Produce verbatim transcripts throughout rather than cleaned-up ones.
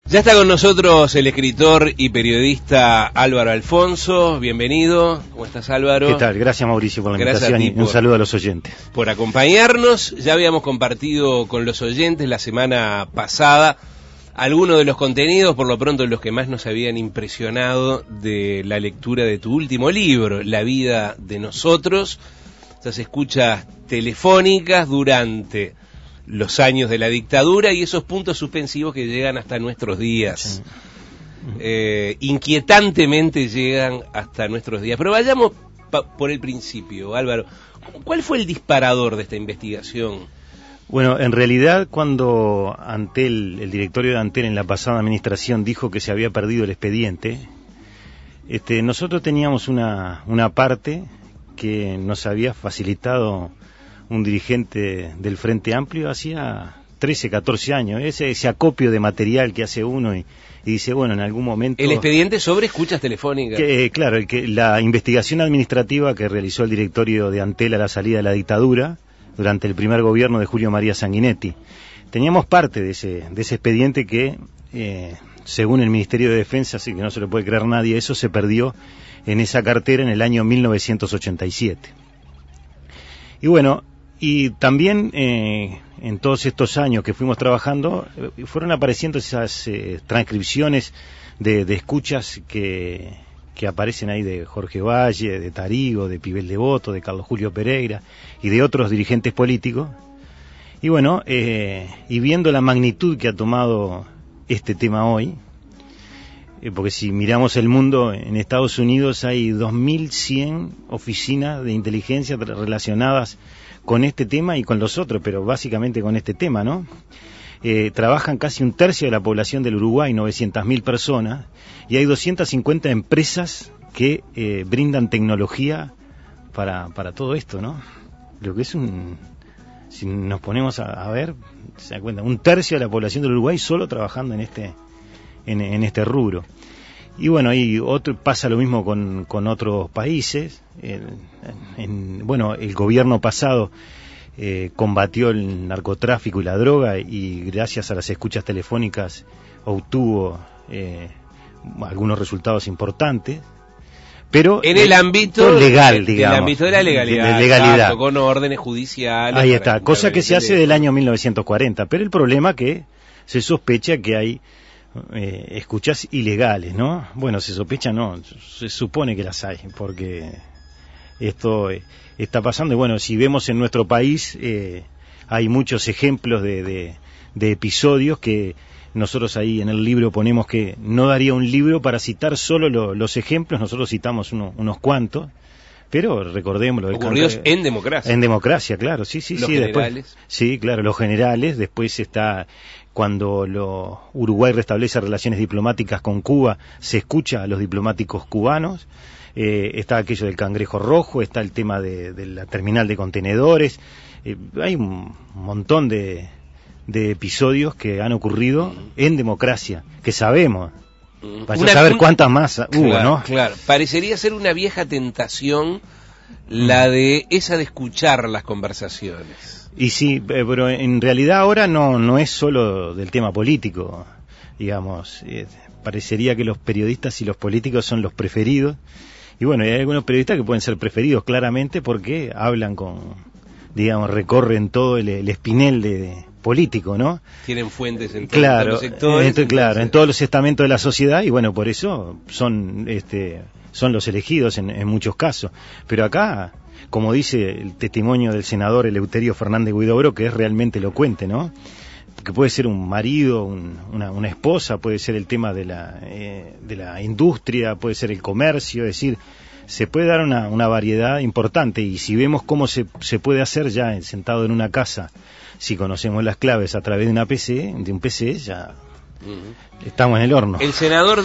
Ya está con nosotros el escritor y periodista Álvaro Alfonso. Bienvenido. ¿Cómo estás, Álvaro? ¿Qué tal? Gracias, Mauricio, por la Gracias invitación y por, un saludo a los oyentes. Por acompañarnos. Ya habíamos compartido con los oyentes la semana pasada algunos de los contenidos, por lo pronto los que más nos habían impresionado de la lectura de tu último libro, La vida de nosotros. Esas escuchas telefónicas durante los años de la dictadura y esos puntos suspensivos que llegan hasta nuestros días. Eh, inquietantemente llegan hasta nuestros días. Pero vayamos pa- por el principio, Álvaro. ¿Cuál fue el disparador de esta investigación? Bueno, en realidad cuando Antel, el directorio de Antel en la pasada administración dijo que se había perdido el expediente, este, nosotros teníamos una, una parte que nos había facilitado un dirigente del Frente Amplio hacía trece, catorce años, ese, ese acopio de material que hace uno y, y dice, bueno, en algún momento... El expediente sobre escuchas telefónicas. Que, eh, claro, el que, la investigación administrativa que realizó el directorio de Antel a la salida de la dictadura, durante el primer gobierno de Julio María Sanguinetti. Teníamos parte de ese, de ese expediente que, eh, según el Ministerio de Defensa, así que no se lo puede creer nadie, eso se perdió en esa cartera en el año mil novecientos ochenta y siete. Y bueno, y también eh, en todos estos años que fuimos trabajando, eh, fueron apareciendo esas eh, transcripciones de, de escuchas que, que aparecen ahí de Jorge Valle, de Tarigo, de Pibel Devoto, de Carlos Julio Pereira y de otros dirigentes políticos. Y bueno, eh, y viendo la magnitud que ha tomado este tema hoy, eh, porque si miramos el mundo, en Estados Unidos hay dos mil cien oficinas de inteligencia relacionadas con este tema y con los otros, pero básicamente con este tema, ¿no? Eh, trabajan casi un tercio de la población del Uruguay, novecientas mil personas, y hay doscientas cincuenta empresas que eh, brindan tecnología para, para todo esto, ¿no? Lo que es un... Si nos ponemos a, a ver, se da cuenta, un tercio de la población del Uruguay solo trabajando en este, en, en este rubro. Y bueno, y otro, pasa lo mismo con, con otros países. El, en, bueno, el gobierno pasado eh, combatió el narcotráfico y la droga y gracias a las escuchas telefónicas obtuvo eh, algunos resultados importantes. Pero en el ámbito legal, digamos. En el ámbito de la legalidad. De, de legalidad. Exacto, con órdenes judiciales. Ahí está, cosa que se hace del año mil novecientos cuarenta. Pero el problema que se sospecha que hay eh, escuchas ilegales, ¿no? Bueno, se sospecha, no, se supone que las hay, porque esto eh, está pasando. Y bueno, si vemos en nuestro país, eh, hay muchos ejemplos de, de, de episodios que nosotros ahí en el libro ponemos que no daría un libro para citar solo lo, los ejemplos, nosotros citamos uno, unos cuantos, pero recordémoslo. Ocurridos el, en democracia. En democracia, claro, sí, sí, los sí. Generales. Después, sí, claro, los generales, después está cuando lo, Uruguay restablece relaciones diplomáticas con Cuba, se escucha a los diplomáticos cubanos, eh, está aquello del Cangrejo Rojo, está el tema de, de la terminal de contenedores, eh, hay un montón de... de episodios que han ocurrido en democracia, que sabemos. Vaya a saber cuántas más hubo, claro, ¿no? Claro, parecería ser una vieja tentación la de esa de escuchar las conversaciones. Y sí, pero en realidad ahora no, no es solo del tema político, digamos. Eh, parecería que los periodistas y los políticos son los preferidos. Y bueno, hay algunos periodistas que pueden ser preferidos claramente porque hablan con, digamos, recorren todo el, el espinel de... de político, ¿no? Tienen fuentes en claro, todos los sectores. Entonces, claro, en todos los estamentos de la sociedad y bueno, por eso son este son los elegidos en, en muchos casos. Pero acá, como dice el testimonio del senador Eleuterio Fernández Huidobro, que es realmente elocuente, ¿no? Que puede ser un marido, un, una, una esposa, puede ser el tema de la, eh, de la industria, puede ser el comercio, es decir, se puede dar una, una variedad importante y si vemos cómo se, se puede hacer ya sentado en una casa, si conocemos las claves a través de una P C, de un P C, ya uh-huh. estamos en el horno. El senador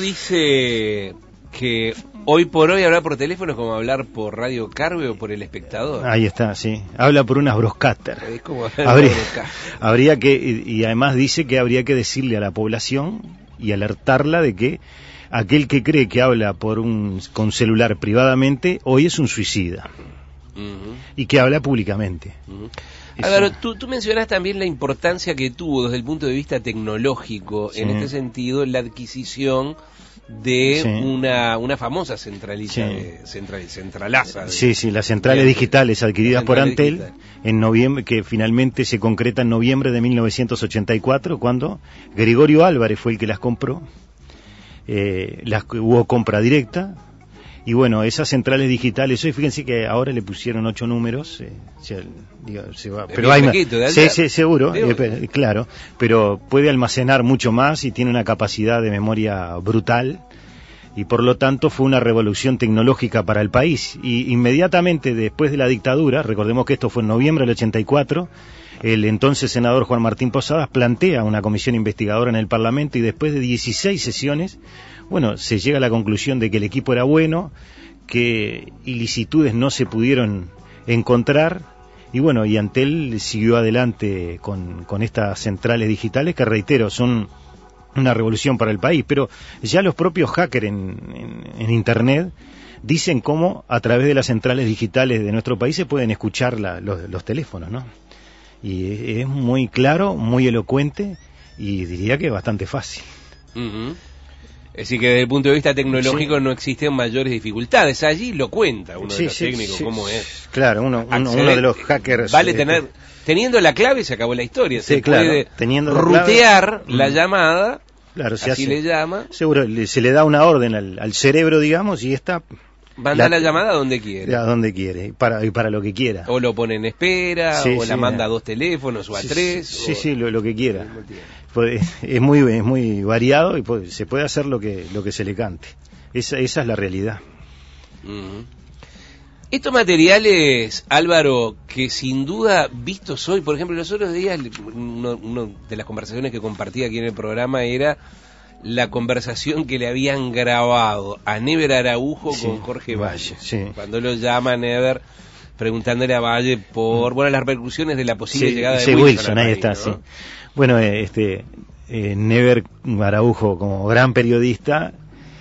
dice que hoy por hoy hablar por teléfono es como hablar por Radio Carve o por El Espectador. Ahí está, sí. Habla por unas broadcaster. Es como hablar habría, por broadcaster. habría que, y, y además dice que habría que decirle a la población y alertarla de que aquel que cree que habla por un con celular privadamente, hoy es un suicida. Uh-huh. Y que habla públicamente. Uh-huh. Álvaro, tú, tú mencionas también la importancia que tuvo desde el punto de vista tecnológico, sí. en este sentido, la adquisición de sí. una, una famosa centralita, sí. de, central, centralaza. De, sí, sí, las centrales de, digitales adquiridas por Antel, digital. en noviembre, que finalmente se concreta en noviembre de mil novecientos ochenta y cuatro, cuando Gregorio Álvarez fue el que las compró. Eh, las, hubo compra directa. Y bueno, esas centrales digitales, hoy fíjense que ahora le pusieron ocho números, eh, ya, digo, se va, pero hay más, sí, sí, seguro, eh, claro, pero puede almacenar mucho más y tiene una capacidad de memoria brutal, y por lo tanto fue una revolución tecnológica para el país. Y inmediatamente después de la dictadura, recordemos que esto fue en noviembre del ochenta y cuatro, el entonces senador Juan Martín Posadas plantea una comisión investigadora en el Parlamento, y después de dieciséis sesiones, bueno, se llega a la conclusión de que el equipo era bueno, que ilicitudes no se pudieron encontrar, y bueno, y Antel siguió adelante con, con estas centrales digitales que, reitero, son una revolución para el país. Pero ya los propios hackers en, en, en Internet dicen cómo a través de las centrales digitales de nuestro país se pueden escuchar la, los, los teléfonos, ¿no? Y es muy claro, muy elocuente, y diría que bastante fácil. Uh-huh. Es decir, que desde el punto de vista tecnológico sí. no existen mayores dificultades. Allí lo cuenta uno sí, de los sí, técnicos, sí, cómo es. Claro, uno, uno, uno de los hackers... Vale eh, tener... Teniendo la clave se acabó la historia. Sí, se claro, puede teniendo rutear la, la llamada, claro, se así hace, le llama. Seguro, se le da una orden al, al cerebro, digamos, y está... Manda la, la llamada a donde quiere. A donde quiere, y para, y para lo que quiera. O lo pone en espera, sí, o sí, la manda a dos teléfonos, o a sí, tres. Sí, o... sí, lo, lo que quiera. Pues, es muy es muy variado, y pues, se puede hacer lo que lo que se le cante. Esa, esa es la realidad. Uh-huh. Estos materiales, Álvaro, que sin duda vistos hoy, por ejemplo, los otros días, uno, uno de las conversaciones que compartía aquí en el programa era la conversación que le habían grabado a Never Araujo sí, con Jorge Valle, sí. cuando lo llama Never preguntándole a Valle por bueno las repercusiones de la posible sí, llegada de sí, Wilson, Wilson ahí país, está, ¿no? sí. Bueno, este eh, Never Araujo, como gran periodista,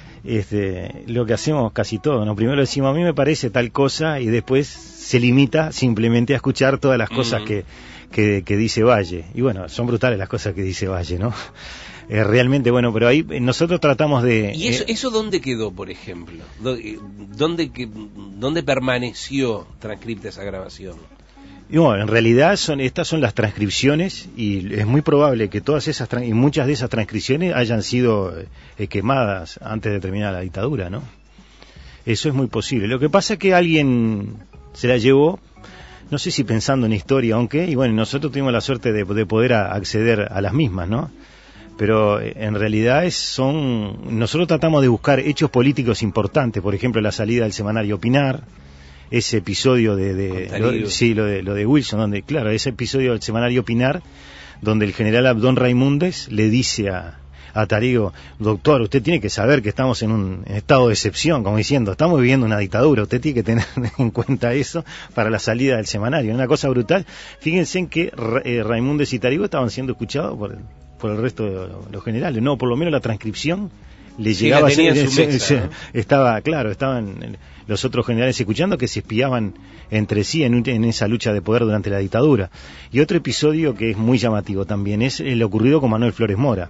este lo que hacemos casi todo, ¿no? Primero decimos, a mí me parece tal cosa, y después se limita simplemente a escuchar todas las cosas uh-huh. que, que, que dice Valle. Y bueno, son brutales las cosas que dice Valle, ¿no? Eh, realmente, bueno, pero ahí nosotros tratamos de... ¿Y eso, eh, eso dónde quedó, por ejemplo? ¿Dónde, que, dónde permaneció transcripta esa grabación? Y bueno, en realidad son estas son las transcripciones, y es muy probable que todas esas y muchas de esas transcripciones hayan sido eh, quemadas antes de terminar la dictadura, ¿no? Eso es muy posible. Lo que pasa es que alguien se la llevó, no sé si pensando en historia, aunque, y bueno, nosotros tuvimos la suerte de, de poder a, acceder a las mismas, ¿no? Pero en realidad es, son nosotros tratamos de buscar hechos políticos importantes, por ejemplo la salida del semanario Pinar, ese episodio de, de lo, sí, lo de lo de Wilson, donde claro, ese episodio del semanario Pinar, donde el general Abdón Raimundes le dice a, a Tarigo, doctor, usted tiene que saber que estamos en un en estado de excepción, como diciendo, estamos viviendo una dictadura, usted tiene que tener en cuenta eso para la salida del semanario. Una cosa brutal. Fíjense en que eh, Raimundes y Tarigo estaban siendo escuchados por por el resto de los generales, no, por lo menos la transcripción le sí, llegaba a ser, su se, mesa, se, ¿no? estaba claro, estaban los otros generales escuchando, que se espiaban entre sí en, en esa lucha de poder durante la dictadura. Y otro episodio que es muy llamativo también es el ocurrido con Manuel Flores Mora,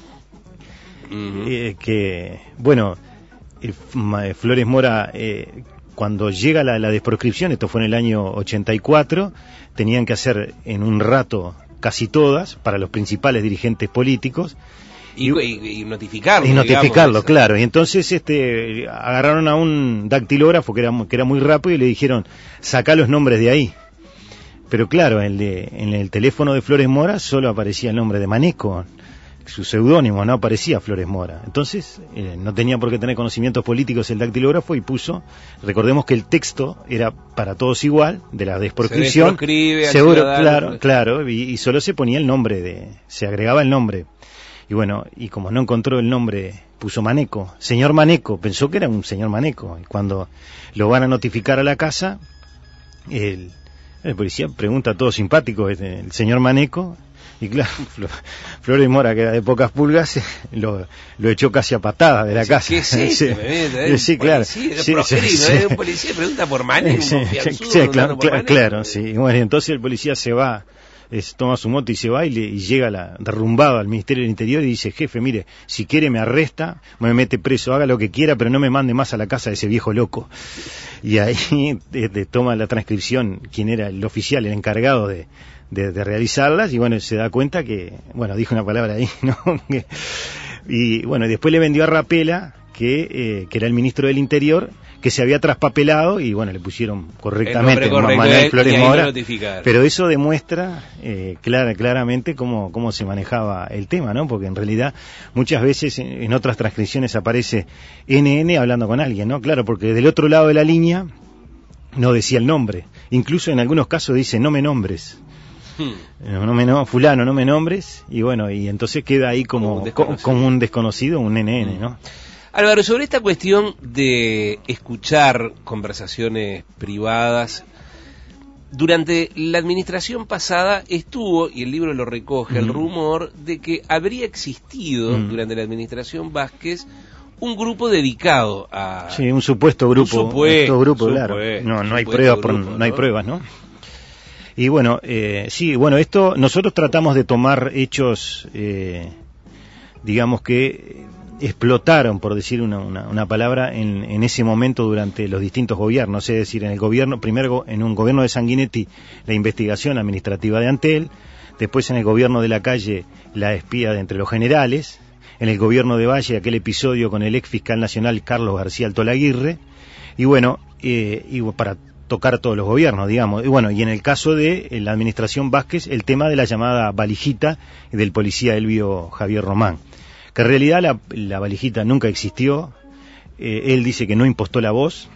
uh-huh. eh, que bueno, eh, Flores Mora eh, cuando llega la, la desproscripción, esto fue en el año ochenta y cuatro, tenían que hacer en un rato casi todas, para los principales dirigentes políticos. Y, y, y notificarlo. Y notificarlo, digamos, claro. Y entonces este agarraron a un dactilógrafo que era, que era muy rápido y le dijeron, sacá los nombres de ahí. Pero claro, en el, de, en el teléfono de Flores Mora solo aparecía el nombre de Maneco, su seudónimo, no aparecía Flores Mora. Entonces, eh, no tenía por qué tener conocimientos políticos el dactilógrafo y puso, recordemos que el texto era para todos igual, de la desproscripción. Se seguro, claro, pues. claro, y, y solo se ponía el nombre de, se agregaba el nombre. Y bueno, y como no encontró el nombre, puso Maneco, señor Maneco, pensó que era un señor Maneco. Y cuando lo van a notificar a la casa, el, el policía pregunta todo simpático, el señor Maneco, Y claro, Flores Mora, que era de pocas pulgas, lo, lo echó casi a patada de la casa. ¿Qué es esto? Sí, ¿Eh? sí, claro. Policía, sí, sí, sí, sí. ¿Eh? Un policía pregunta por Mané, sí, un sí, sí, claro, claro, claro, sí. Bueno, entonces el policía se va, es, toma su moto y se va y, le, y llega la, derrumbado al Ministerio del Interior y dice, jefe, mire, si quiere me arresta, me mete preso, haga lo que quiera, pero no me mande más a la casa de ese viejo loco. Y ahí de, de, toma la transcripción quien era el oficial, el encargado de De, de realizarlas, y bueno, se da cuenta que, bueno, dijo una palabra ahí, ¿no? Y bueno, después le vendió a Rapela, que, eh, que era el ministro del Interior, que se había traspapelado, y bueno, le pusieron correctamente Manuel Flores Mora, pero eso demuestra eh, clara, claramente cómo, cómo se manejaba el tema, ¿no? Porque en realidad muchas veces en, en otras transcripciones aparece N N hablando con alguien, ¿no? Claro, porque del otro lado de la línea no decía el nombre, incluso en algunos casos dice no me nombres. No, no me no, fulano, no me nombres, y bueno, y entonces queda ahí como, como, un, como un desconocido, un N N, ¿no? Álvaro, sobre esta cuestión de escuchar conversaciones privadas, durante la administración pasada estuvo, y el libro lo recoge, mm. el rumor de que habría existido mm. durante la administración Vázquez un grupo dedicado a... Sí, un supuesto grupo, un supuesto, grupo, supuesto, claro. No, no hay pruebas, por, grupo, no, no hay pruebas, ¿no? Y bueno, eh, sí, bueno, esto nosotros tratamos de tomar hechos, eh, digamos que explotaron, por decir una, una, una palabra, en, en ese momento durante los distintos gobiernos, es decir, en el gobierno, primero en un gobierno de Sanguinetti, la investigación administrativa de Antel, después en el gobierno de Lacalle, la espía de entre los generales, en el gobierno de Valle, aquel episodio con el ex fiscal nacional Carlos García Altolaguirre, y bueno, eh, y para tocar todos los gobiernos, digamos. Y bueno, y en el caso de la administración Vázquez, el tema de la llamada valijita del policía Elvio Javier Román, que en realidad la, la valijita nunca existió, eh, él dice que no impostó la voz,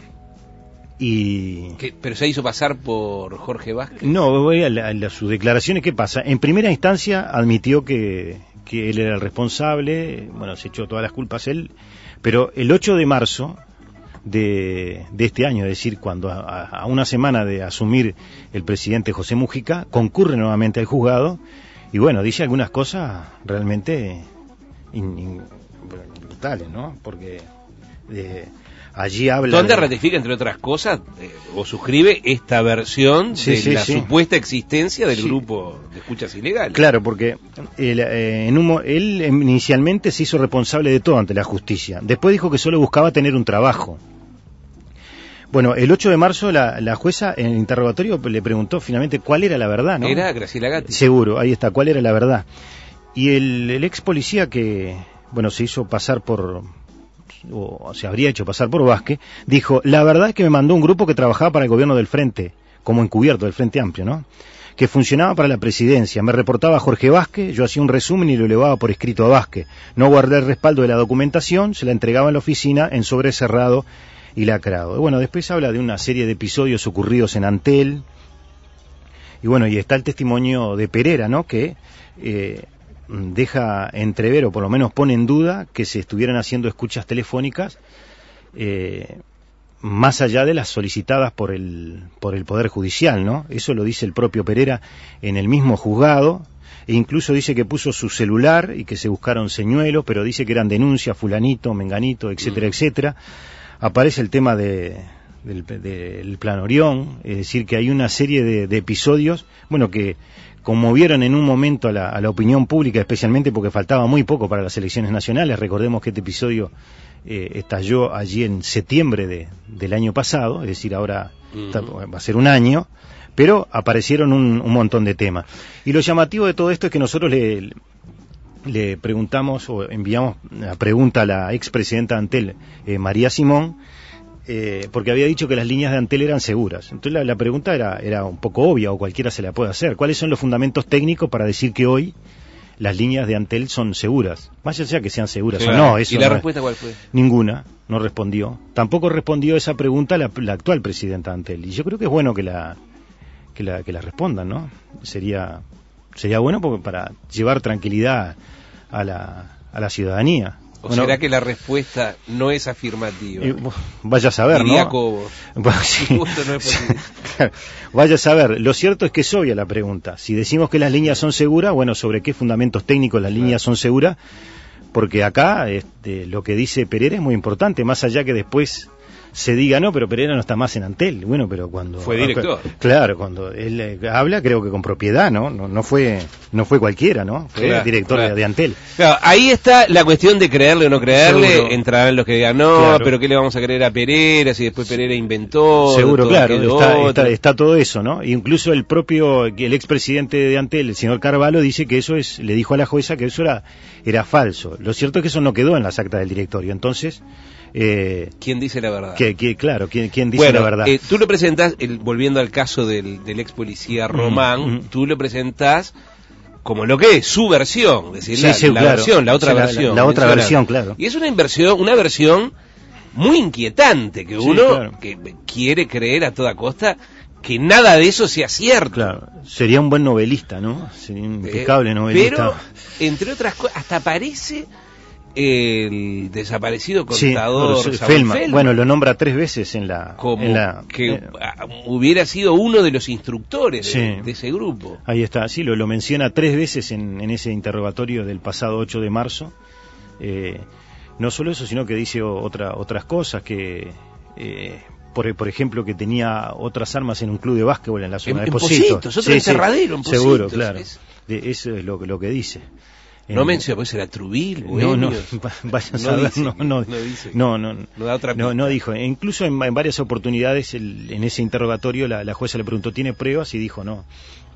y... ¿Qué, ¿Pero se hizo pasar por Jorge Vázquez? No, voy a, la, a la, sus declaraciones. ¿Qué pasa? En primera instancia admitió que, que él era el responsable, bueno, se echó todas las culpas él, pero el ocho de marzo De, de este año, es decir, cuando a, a una semana de asumir el presidente José Mujica, concurre nuevamente al juzgado y bueno, dice algunas cosas realmente in, in, brutales, ¿no? Porque eh, allí habla... ¿Dónde de... ratifica, entre otras cosas, eh, o suscribe esta versión sí, de sí, la sí. supuesta existencia del sí. grupo de escuchas ilegales? Claro, porque él, eh, en un, él inicialmente se hizo responsable de todo ante la justicia. Después dijo que solo buscaba tener un trabajo. Bueno, el ocho de marzo la, la jueza en el interrogatorio le preguntó finalmente cuál era la verdad, ¿no? Era Graciela Gatti. Seguro, ahí está, cuál era la verdad. Y el, el ex policía que, bueno, se hizo pasar por, o se habría hecho pasar por Vázquez, dijo, la verdad es que me mandó un grupo que trabajaba para el gobierno del Frente, como encubierto del Frente Amplio, ¿no? Que funcionaba para la presidencia. Me reportaba a Jorge Vázquez, yo hacía un resumen y lo elevaba por escrito a Vázquez. No guardé el respaldo de la documentación, se la entregaba en la oficina en sobre cerrado y lacrado. Bueno, después habla de una serie de episodios ocurridos en Antel, y bueno, y está el testimonio de Pereira, ¿no? Que eh, deja entrever, o por lo menos pone en duda, que se estuvieran haciendo escuchas telefónicas eh, más allá de las solicitadas por el, por el Poder Judicial, ¿no? Eso lo dice el propio Pereira en el mismo juzgado, e incluso dice que puso su celular y que se buscaron señuelos, pero dice que eran denuncias, fulanito, menganito, etcétera, mm. etcétera. Aparece el tema de, del, del Plan Orión, es decir, que hay una serie de, de episodios, bueno, que conmovieron en un momento a la, a la opinión pública, especialmente porque faltaba muy poco para las elecciones nacionales. Recordemos que este episodio eh, estalló allí en septiembre de, del año pasado, es decir, ahora uh-huh. está, va a ser un año, pero aparecieron un, un montón de temas. Y lo llamativo de todo esto es que nosotros le... le preguntamos o enviamos la pregunta a la expresidenta de Antel, eh, María Simón, eh, porque había dicho que las líneas de Antel eran seguras. Entonces la, la pregunta era, era un poco obvia, o cualquiera se la puede hacer. ¿Cuáles son los fundamentos técnicos para decir que hoy las líneas de Antel son seguras? Más allá que sean seguras claro. o no. Eso ¿Y la no respuesta es, cuál fue? Ninguna, no respondió. Tampoco respondió esa pregunta la, la actual presidenta de Antel. Y yo creo que es bueno que la, que la, que la respondan, ¿no? Sería... Sería bueno porque para llevar tranquilidad a la, a la ciudadanía. ¿O bueno, será que la respuesta no es afirmativa? Eh, vaya a saber, Diría ¿no? Cobo. Bueno, sí. Justo no es posible. Claro, vaya a saber. Lo cierto es que es obvia la pregunta. Si decimos que las líneas son seguras, bueno, ¿sobre qué fundamentos técnicos las líneas son seguras? Porque acá este, lo que dice Pereira es muy importante, más allá que después se diga, no, pero Pereira no está más en Antel. Bueno, pero cuando... Fue director. Claro, cuando él eh, habla, creo que con propiedad, ¿no? No, no fue no fue cualquiera, ¿no? Fue claro, director claro. De, de Antel. Claro, ahí está la cuestión de creerle o no creerle. Seguro. Entrarán los que digan, no, Claro. pero ¿qué le vamos a creer a Pereira si después Pereira inventó? Seguro, todo claro, aquello está, otro? está, está todo eso, ¿no? Incluso el propio, el expresidente de Antel, el señor Carvalho, dice que eso es, le dijo a la jueza que eso era, era falso. Lo cierto es que eso no quedó en las actas del directorio, entonces... Eh, ¿Quién dice la verdad? que, que, claro, ¿quién, quién dice bueno, la verdad? Eh, tú lo presentás, el, volviendo al caso del, del ex policía Román, Mm, mm. tú lo presentás como lo que es, su versión, es decir, Sí, la, sí, la claro. versión, la otra Sí, la- versión. la otra mencionada. versión, claro. Y es una inversión, una versión muy inquietante, que Sí, uno claro. que quiere creer a toda costa que nada de eso sea cierto. Claro, sería un buen novelista, ¿no? Sería un impecable Eh, novelista. Pero, entre otras cosas, hasta aparece el desaparecido Sí, contador Saúl Saúl Feldman. Feldman, Bueno, lo nombra tres veces en la... como en la- que eh, ah, hubiera sido uno de los instructores de, Sí. de ese grupo. Ahí está, sí, lo, lo menciona tres veces en, en ese interrogatorio del pasado ocho de marzo. Eh, no solo eso, sino que dice otra, otras cosas, que, eh, por, por ejemplo, que tenía otras armas en un club de básquetbol en la zona En- de en Positos. Positos, otro enterradero en Positos, Seguro, claro. es- De- eso es lo, lo que dice. No En- menciona, pues era Trubil, No, no, Bohemios. va- vaya a No saber, dice no, que- no, no dice que- no, no, no da otra no, pista. no dijo. E incluso en, en varias oportunidades el- en ese interrogatorio la, la jueza le preguntó, ¿tiene pruebas? Y dijo, no.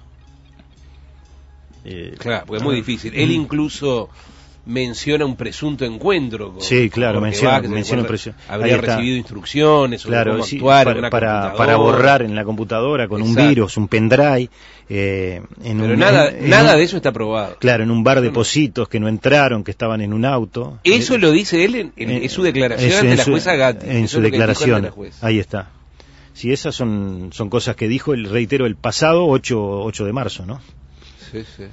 Eh, Claro, porque es muy difícil. Él incluso menciona un presunto encuentro con, Sí, claro, con menciona- Jorge Bach, menciona que un presu- Habría ahí está. recibido instrucciones sobre Claro, cómo sí, actuar en para, una para, computadora. para borrar en la computadora con Exacto. un virus, un pendrive. Eh, en Pero un, nada, en- en nada un- de eso está probado. Claro, en un bar de No, no. Positos que no entraron, que estaban en un auto. Eso Eh, lo dice él en, en- eh, en su declaración es- ante en la su- jueza Gatti. En Eso su es lo que dijo ante declaración. la jueza. Ahí está. Sí, esas son, son cosas que dijo, el reitero, el pasado ocho de marzo, ¿no? Sí, sí.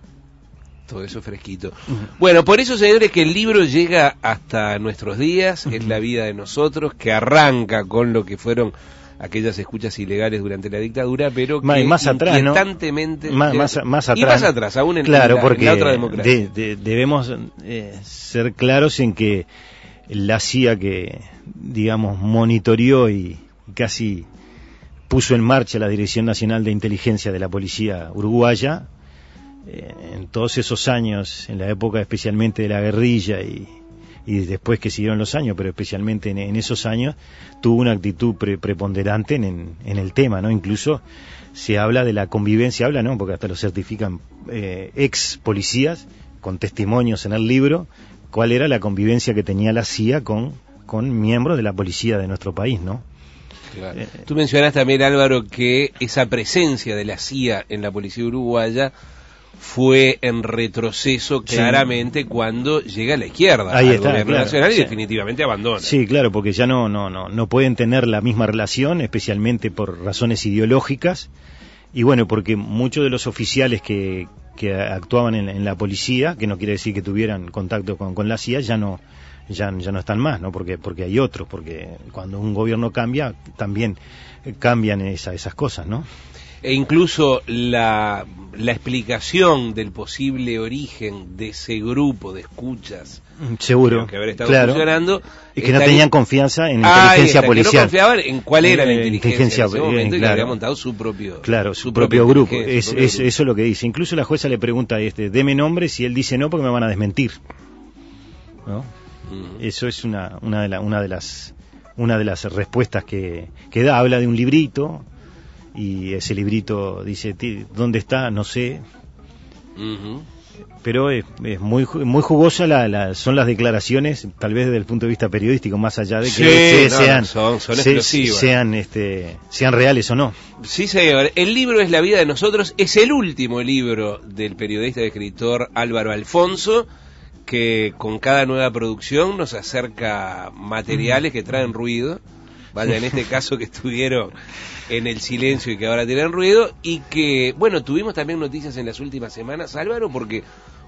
Todo eso fresquito. Bueno, por eso, señores, que el libro llega hasta nuestros días, es la vida de nosotros, que arranca con lo que fueron aquellas escuchas ilegales durante la dictadura, pero Más- que más atrás, ¿no? inquietantemente... Más, más, más atrás. Y más atrás, aún en, claro, en la, porque en la otra democracia. de- de- debemos eh, ser claros en que la C I A que, digamos, monitoreó y casi puso en marcha la Dirección Nacional de Inteligencia de la Policía Uruguaya, eh, en todos esos años, en la época especialmente de la guerrilla y, y después que siguieron los años, pero especialmente en, en esos años, tuvo una actitud pre- preponderante en, en, en el tema, ¿no? Incluso se habla de la convivencia, habla, ¿no? Porque hasta lo certifican eh, ex policías con testimonios en el libro, cuál era la convivencia que tenía la C I A con, con miembros de la policía de nuestro país, ¿no? Claro. Eh, Tú mencionas también, Álvaro, que esa presencia de la C I A en la policía uruguaya fue en retroceso Sí. claramente cuando llega la izquierda Ahí al está, gobierno claro. nacional y Sí. definitivamente abandona. Sí, claro, porque ya no, no, no, no pueden tener la misma relación, especialmente por razones ideológicas, y bueno, porque muchos de los oficiales que, que actuaban en, en la policía, que no quiere decir que tuvieran contacto con, con la C I A, ya no, ya, ya no están más, ¿no? Porque, porque hay otros, porque cuando un gobierno cambia, también cambian esa, esas cosas, ¿no? E incluso la, la explicación del posible origen de ese grupo de escuchas Seguro, que haber estado claro. funcionando Y que no estaría- tenían confianza en Ah, ahí inteligencia está, policial. que no confiaban en cuál era la Eh, inteligencia, inteligencia, en ese momento eh, y que claro. había montado su propio Claro, su, propio grupo. inteligencia, Es, su propio es- grupo. eso es lo que dice. Incluso la jueza le pregunta a este, deme nombres, y él dice no porque me van a desmentir. ¿No? Mm. Eso es una, una, de la- una de las una de las respuestas que, que da. Habla de un librito y ese librito dice, "Ti- ¿dónde está? No sé". Ujú. Pero es, es muy ju- muy jugosa la, la- son las declaraciones, tal vez desde el punto de vista periodístico, más allá de que Sí, se- no, sean no, son- son se- explosivas. sean este sean reales o no. Sí, señor. El libro es La vida de nosotros. Es el último libro del periodista y escritor Álvaro Alfonso, que con cada nueva producción nos acerca materiales que traen ruido. Vaya, en este caso que estuvieron en el silencio y que ahora tienen ruido. Y que, bueno, tuvimos también noticias en las últimas semanas, Álvaro, porque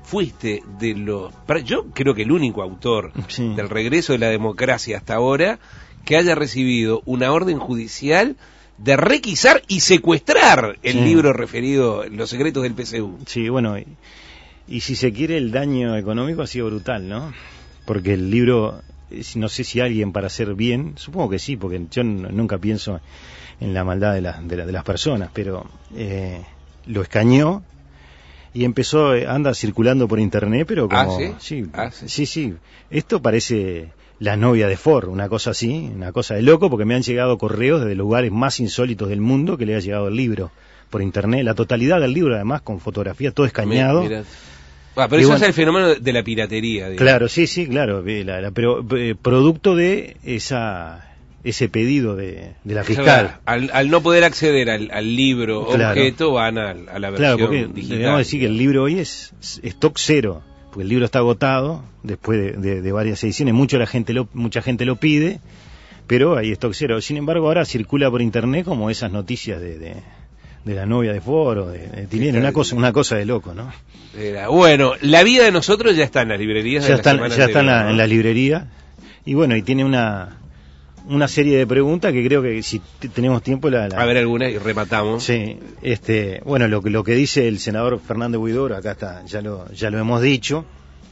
fuiste de los... Yo creo que el único autor sí. del regreso de la democracia hasta ahora que haya recibido una orden judicial de requisar y secuestrar el sí. libro referido Los secretos del P C U. Sí, bueno, y, y si se quiere el daño económico ha sido brutal, ¿no? Porque el libro, no sé si alguien para hacer bien, supongo que sí, porque yo nunca pienso en la maldad de, la, de, la, de las personas, pero eh, lo escañó y empezó, anda circulando por internet, pero como... ¿Ah, sí? Sí, ah, sí. sí, sí. Esto parece la novia de Ford, una cosa así, una cosa de loco, porque me han llegado correos desde lugares más insólitos del mundo que le ha llegado el libro por internet, la totalidad del libro además con fotografía, todo escañado. Mira, mira. Ah, pero y eso bueno, es el fenómeno de la piratería. Digamos. Claro, sí, sí, claro, la, la, pero eh, producto de esa ese pedido de, de la fiscal. Claro, al, al no poder acceder al, al libro claro. objeto, van a, a la versión claro, porque digital. Debemos decir que el libro hoy es, es stock cero, porque el libro está agotado después de, de, de varias ediciones, mucho la gente lo, mucha gente lo pide, pero hay stock cero. Sin embargo, ahora circula por internet como esas noticias de, de, de la novia de Foro, de, de Tilene, una cosa, una cosa de loco, ¿no? Era, bueno, La vida de nosotros ya está en las librerías. Ya de está, la ya está en la, ¿no? en la librería, y bueno, y tiene una una serie de preguntas que creo que si tenemos tiempo la, la... a ver algunas y rematamos. Sí, este, bueno, lo que lo que dice el senador Fernández Huidobro, acá está, ya lo ya lo hemos dicho.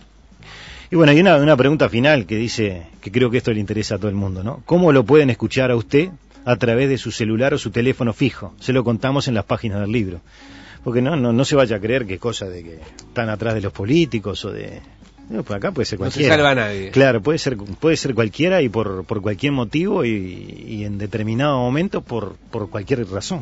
Y bueno, hay una, una pregunta final que dice, que creo que esto le interesa a todo el mundo, ¿no? ¿Cómo lo pueden escuchar a usted a través de su celular o su teléfono fijo? Se lo contamos en las páginas del libro. Porque no no no se vaya a creer que es cosa de que están atrás de los políticos o de... No, pues acá puede ser cualquiera. No se salva a nadie. Claro, puede ser puede ser cualquiera y por por cualquier motivo y, y en determinado momento por por cualquier razón.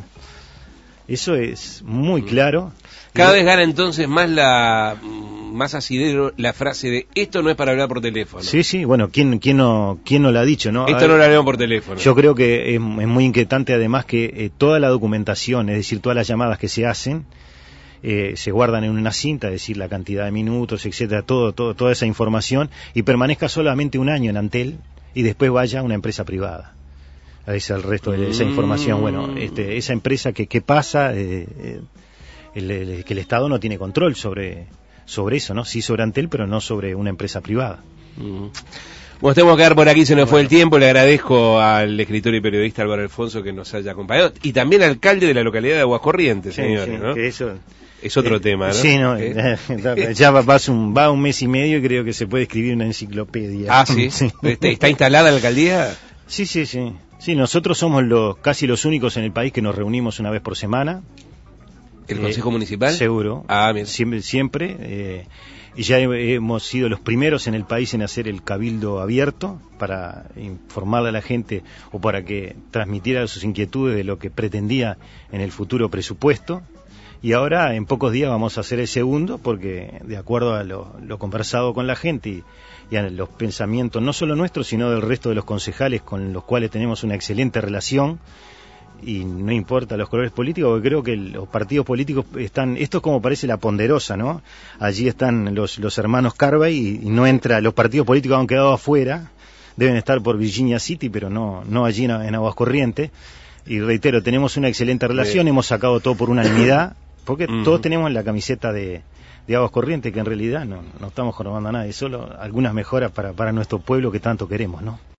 Eso es muy claro. Cada vez gana entonces más la más asidero la frase de esto no es para hablar por teléfono. Sí, sí, bueno, ¿quién quién no quién no lo ha dicho, no? Esto no lo hablamos por teléfono. Yo creo que es, es muy inquietante además que eh, toda la documentación, es decir, todas las llamadas que se hacen Eh, se guardan en una cinta, es decir, la cantidad de minutos, etcétera, todo, todo, toda esa información, y permanezca solamente un año en Antel y después vaya a una empresa privada. Ahí es el resto de esa información. Bueno, este, esa empresa que, que pasa, eh, eh, el, el, que el Estado no tiene control sobre, sobre eso, ¿no? Sí sobre Antel, pero no sobre una empresa privada. Mm. Bueno, tenemos que quedar por aquí, se nos bueno. fue el tiempo. Le agradezco al escritor y periodista Álvaro Alfonso que nos haya acompañado, y también al alcalde de la localidad de Aguascorrientes, sí, señores, sí, ¿no? Que eso... Es otro eh, tema, ¿no? Sí, no, ¿Eh? ya va, va, un, va un mes y medio y creo que se puede escribir una enciclopedia. Ah, ¿sí? sí. ¿Está instalada la alcaldía? Sí, sí, sí. Sí, nosotros somos los casi los únicos en el país que nos reunimos una vez por semana. ¿El Consejo eh, Municipal? Seguro. Ah, bien. Siempre, siempre. Eh, y ya hemos sido los primeros en el país en hacer el cabildo abierto para informarle a la gente o para que transmitiera sus inquietudes de lo que pretendía en el futuro presupuesto. Y ahora en pocos días vamos a hacer el segundo porque de acuerdo a lo, lo conversado con la gente y, y a los pensamientos no solo nuestros sino del resto de los concejales con los cuales tenemos una excelente relación y no importa los colores políticos porque creo que los partidos políticos están, esto es como parece la Ponderosa, ¿no? Allí están los, los hermanos Carvey y, y no entra, los partidos políticos han quedado afuera, deben estar por Virginia City pero no, no allí en, en Aguascorrientes y reitero, tenemos una excelente relación, sí. Hemos sacado todo por unanimidad. Porque uh-huh. todos tenemos la camiseta de, de Aguascorrientes, que en realidad no, no estamos jorobando a nadie, solo algunas mejoras para, para nuestro pueblo que tanto queremos, ¿no?